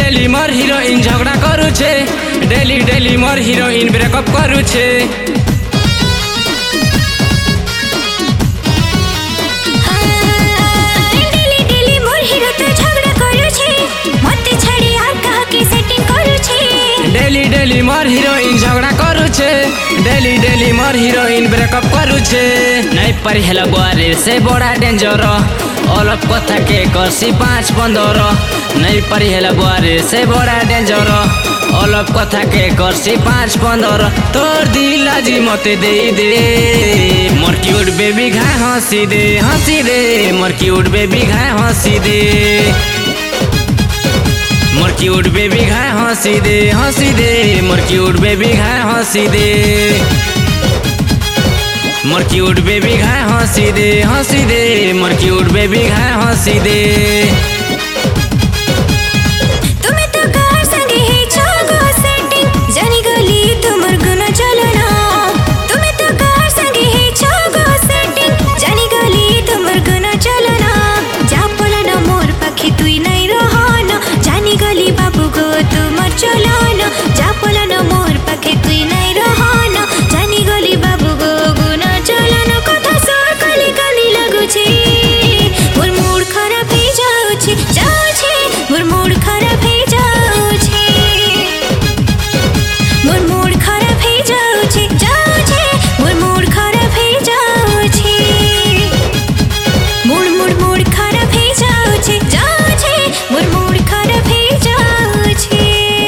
Daily मोर heroine झगड़ा करू छे डेली मोर हिरोइन ब्रेकअप करू छे। डेली मोर हिरोइन झगड़ा करू छे डेली मोर हिरोइन ब्रेकअप करू छे। नहीं परी हेला बुआरे से बड़ा डेंजर अलग कथा के करसी 5-15 नहीं परी हेला बुआरे से बड़ा डेंजर अलग कथा के करसी 5-15 तोर दिल आजी मते दे दे मोर क्यूट बेबी घाय हंसी दे मोर क्यूट बेबी घाय हंसी दे मोर क्यूट बेबी घाय हंसी दे मोर क्यूट बेबी घाय हंसी दे मोर क्यूट बेबी घाय हंसी दे मोर क्यूट बेबी घाय हंसी दे। तुम्हें तो कार संगे है चागो सेटिंग जानी गली तुमर गुना चलना तुम्हें तो कार संगे है चागो सेटिंग जानी गली तुमर गुना चलना जा पलना मोर पखी तुई नहीं रहना जानी गली बाबू गो तुमर चलना जा पलना मोर पखी तुई नहीं रहना जानी गली बाबू गो गुना चलना कथा सोर कली कली लगू छे मोर मूड खराब हो जाऊ छे मोर मूड खराब हो जाऊ छे मोर मूड खराब हो जाऊ छे मोर मूड खराब हो जाऊ छे मूड खराब हो जाऊ छे मोर मूड खराब हो जाऊ छे।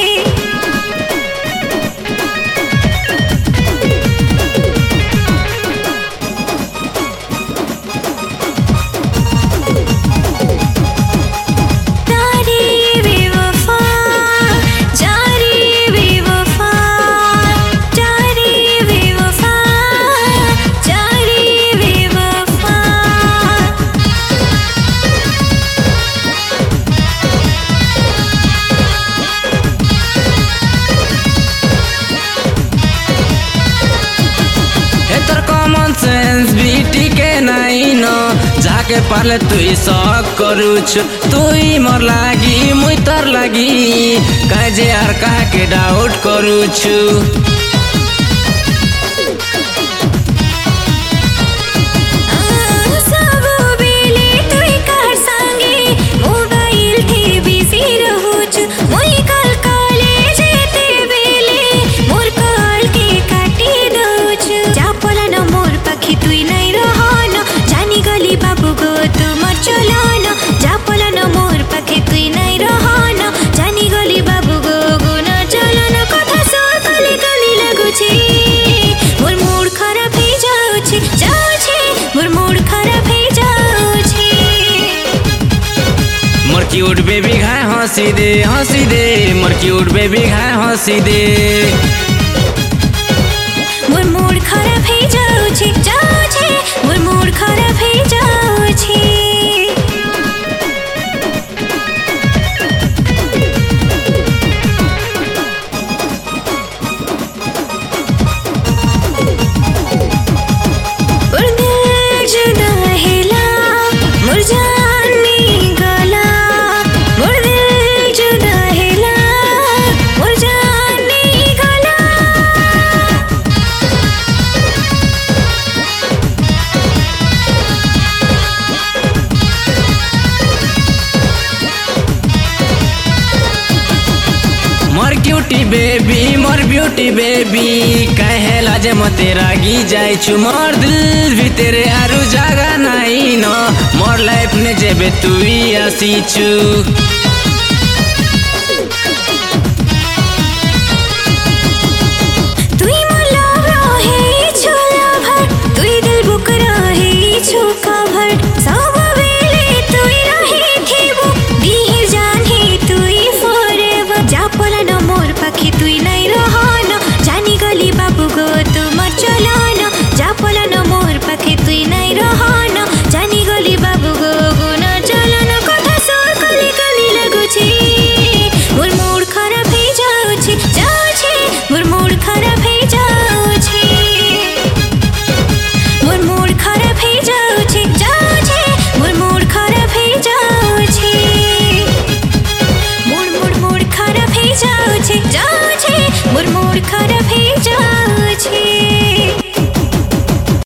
सेंस बीटी के नहीं न जाके पाले तुई शक करू छु तुई मोर लागी मुई तोर लागी कहे जे यार कहा के डाउट करू छु। तुई नहीं रहना जानी गली बाबू गो तुमर चलना जा पलना मोर पखे तुई नहीं रहना जानी गली बाबू गो गुना चलना कथा सो कली कली लगू छे मोर मूड खराब हो जाऊ छे मोर मूड खराब हो जाऊ छे। मोर क्यूट बेबी घाय हंसी दे मोर क्यूट बेबी घाय हंसी दे मोर मूड खराब हो जाऊ छे मोर मूड खराब हो जाऊ छे। मोर ब्यूटी बेबी कहेला जे मते रागी जाय छु मोर दिल भितरे आरु जगह नहीं न मोर लाइफ ने जेबे तुई आसी छु।